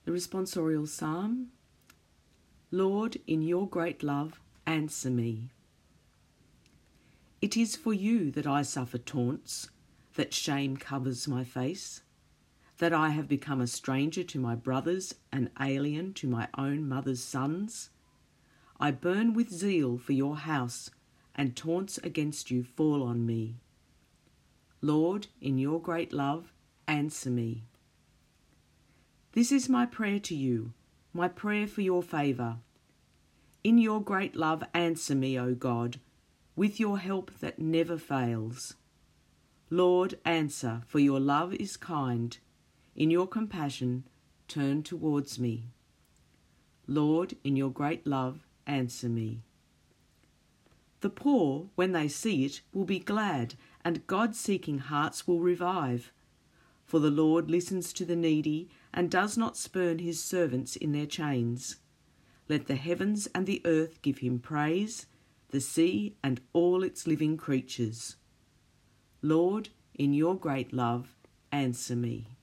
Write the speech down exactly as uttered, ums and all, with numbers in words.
The responsorial psalm. Lord, in your great love, answer me. It is for you that I suffer taunts, that shame covers my face, that I have become a stranger to my brothers, an alien to my own mother's sons. I burn with zeal for your house, and taunts against you fall on me. Lord, in your great love, answer me. This is my prayer to you, my prayer for your favour. In your great love, answer me, O God, with your help that never fails. Lord, answer, for your love is kind. In your compassion, turn towards me. Lord, in your great love, answer me. The poor, when they see it, will be glad, and God-seeking hearts will revive. For the Lord listens to the needy and does not spurn his servants in their chains. Let the heavens and the earth give him praise, the sea and all its living creatures. Lord, in your great love, answer me.